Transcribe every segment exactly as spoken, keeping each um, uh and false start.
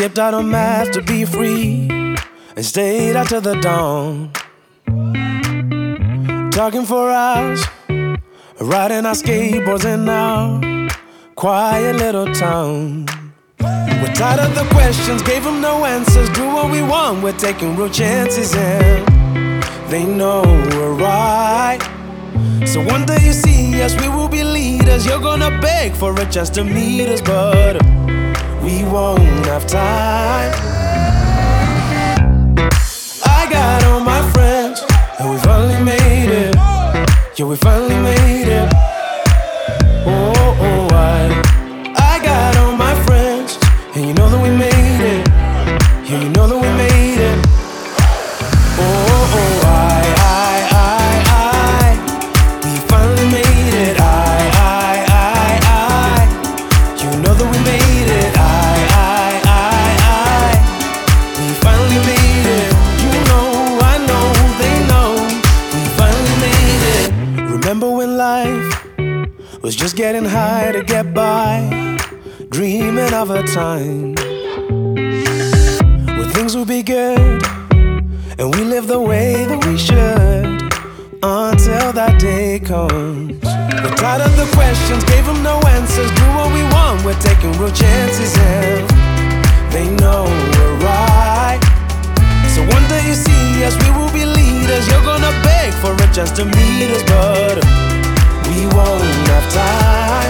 skipped out on math to be free and stayed out till the dawn, talking for hours, riding our skateboards in our quiet little town. We're tired of the questions, gave them no answers. Do what we want, we're taking real chances, and they know we're right. So one day you see us, we will be leaders. You're gonna beg for a chance to meet us, but we won't have time. I got all my friends, and we finally made it. Yeah, we finally made it. Oh, oh, I I got all my friends, and you know that we made it. Yeah, you know that we made it. Oh, oh, I, I, I, I we finally made it. I, I, I, I you know that we made it. I, I, I, I we finally made it. You know, I know, they know we finally made it. Remember when life was just getting high to get by, dreaming of a time where things would be good and we live the way that we should until that day comes. We're tired of the questions, gave them no answers. Do what we want, we're taking real chances, and they know we're right. So one day you see us, we will be leaders. You're gonna beg for a chance to meet us, but we won't have time.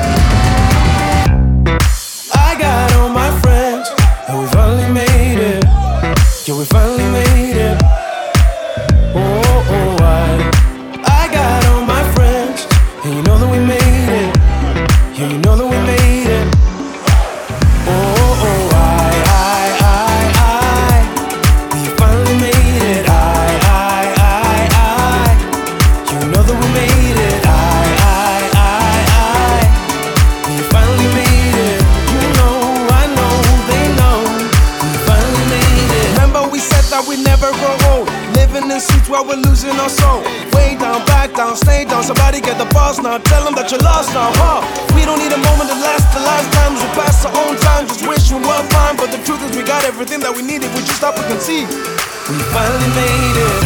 I got all my friends, and we finally made it. Yeah, we finally made it. Oh, oh, I I got all my friends, and you know that we made it. Yeah, you know that we made it. Oh, oh, I, I, I, I we finally made it. I, I, I, I you know that we made it. I, I, I, I we finally made it. You know, I know, they know we finally made it. Remember we said that we never grow old, living in suits while we're losing our soul. Way down, back down, stay down. Somebody get the boss now. Tell them that you're lost now, huh? We don't need a moment to last the lifetimes. We pass our own time, just wish we were fine. But the truth is we got everything that we needed. We just stop and conceive. We finally made it.